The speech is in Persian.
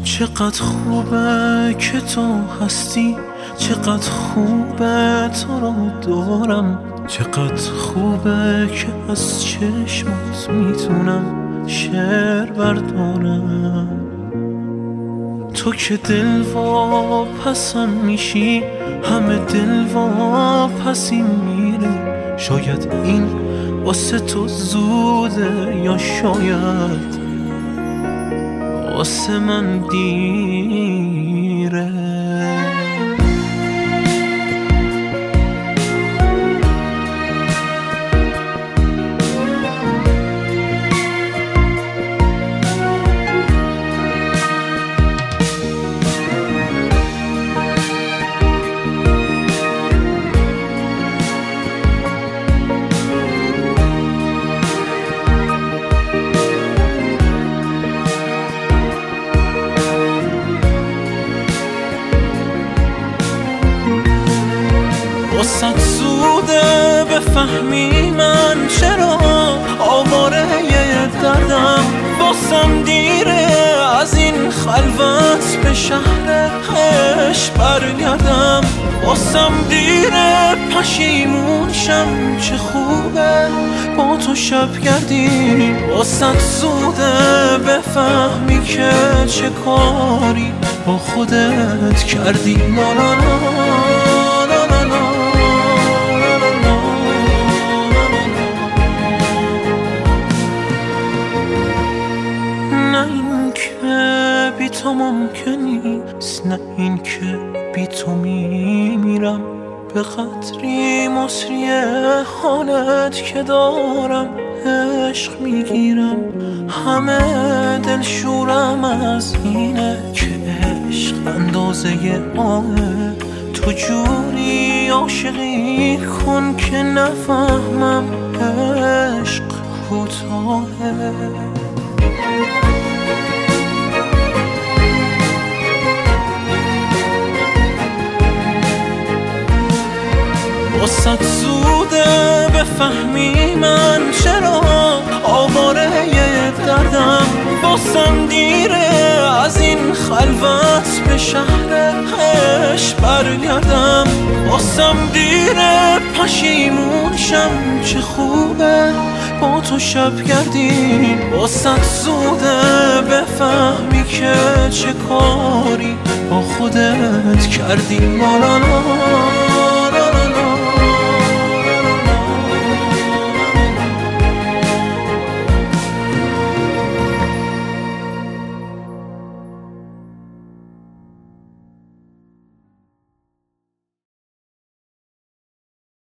چقدر خوبه که تو هستی، چقدر خوبه تو رو دارم، چقدر خوبه که از چشمات میتونم شعر بردارم. تو که دل واپسم میشی، همه دل واپسی میره. شاید این واسه تو زوده یا شاید واسه من دیره. واسه زوده بفهمی من چرا آواره دردم. واسم دیره از این خلوت به شهر عشق برگردم. واسم دیره پشیمون شم چه خوبه با تو شب گردی. واسه زوده بفهمی که چه کاری با خودت کردی. لا لا لا. بی تو ممکن نیست، نه این که بی تو میمیرم. به قدری مصری حالت که دارم عشق میگیرم. همه دل شورم از اینه که عشق اندازه آهه. تو جوری عاشقی کن که نفهمم عشق کوتاهه. واسه زوده بفهمی من چرا آواره دردم. واسم دیره از این خلوت به شهر عشق برگردم. واسم دیره پشیمون شم چه خوبه با تو شب گردی. واسه زوده بفهمی که چه کاری با خودت کردی. لا لا لا.